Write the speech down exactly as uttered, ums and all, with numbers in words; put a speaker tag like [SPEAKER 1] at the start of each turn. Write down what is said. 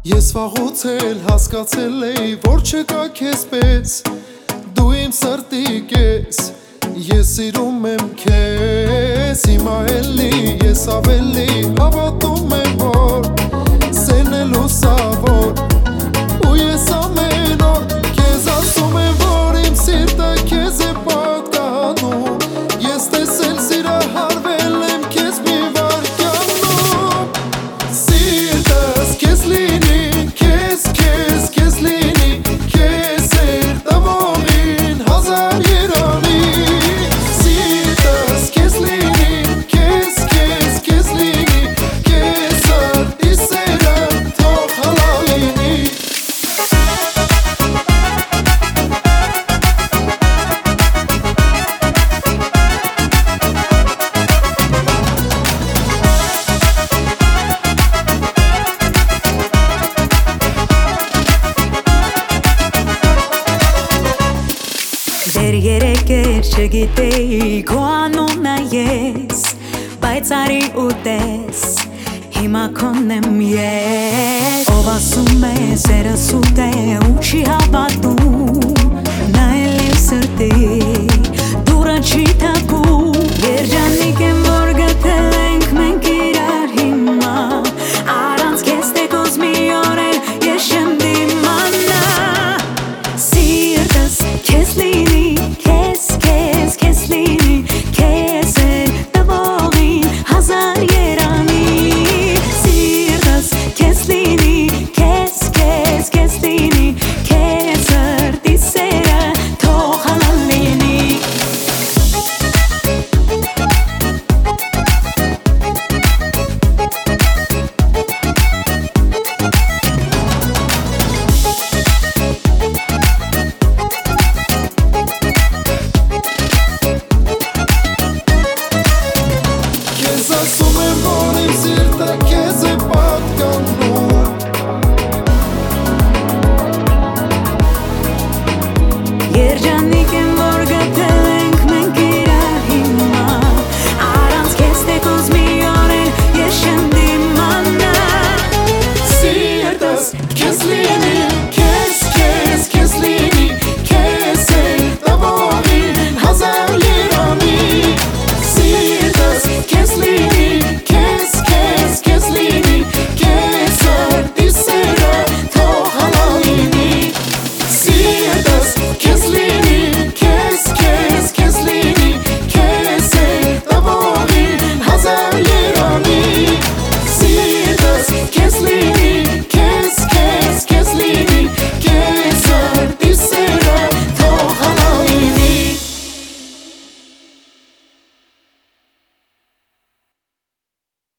[SPEAKER 1] Ես վաղուց էլ հասկացել էի, որ չկա քեզ պես, դու իմ սրտի կես, ես սիրում եմ քեզ, հիմա էլի ես ավելի հավատում եմ, որ սերն է լուսավոր, ու ես ամեն օր քեզ ասում եմ, որ իմ սիրտը քեզ է պատկանում, ես տեսել սիրահարվել եմ քեզ մի վայրկյանում, սիրտս քեզ լինի
[SPEAKER 2] Դեր երեք էր չգիտեի քո անունը ես, բայց արի ու տես, հիմա քոնն եմ ես, ով ասում է սերը սուտ է ու չի հավատում, նա էլ իմ սրտի դուրը չի թակում, երջանիկ եմ որ գտել ենք մենք իրար հիմա, առանց քեզ տեկոս մի օր էլ ես չեմ դիմանա, սիրտս քեզ լինի Երջանիկ եմ որ գտել ենք մենք իրար հիմա, առանց քեզ տեկոս մի օր էլ ես չեմ դիմանա, սիրտս քեզ